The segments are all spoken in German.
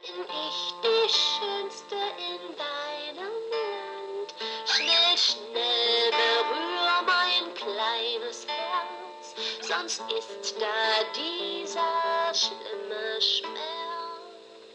bin ich die Schönste in deinem Land. Schnell, schnell berühr mein kleines Herz, sonst ist da dieser schlimme Schmerz.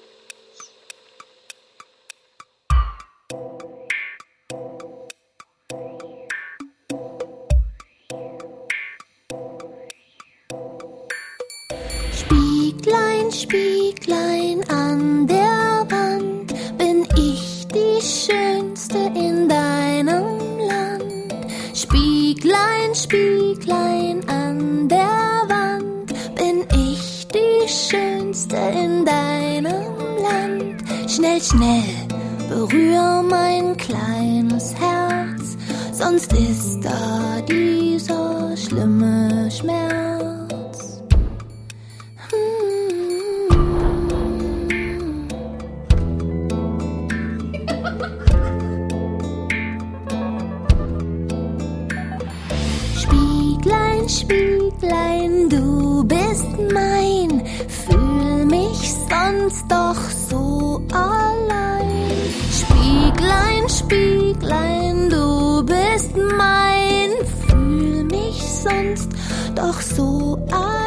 Spieglein, Spieglein an der Wand, bin ich die Schönste in deinem Land. Spieglein, Spieglein an der Wand, bin ich die Schönste in deinem Land. Schnell, schnell, berühr mein kleines Herz, sonst ist da dieser schlimme Schmerz. Spieglein, Spieglein, du bist mein, fühl mich sonst doch so allein. Spieglein, Spieglein, du bist mein, fühl mich sonst doch so allein.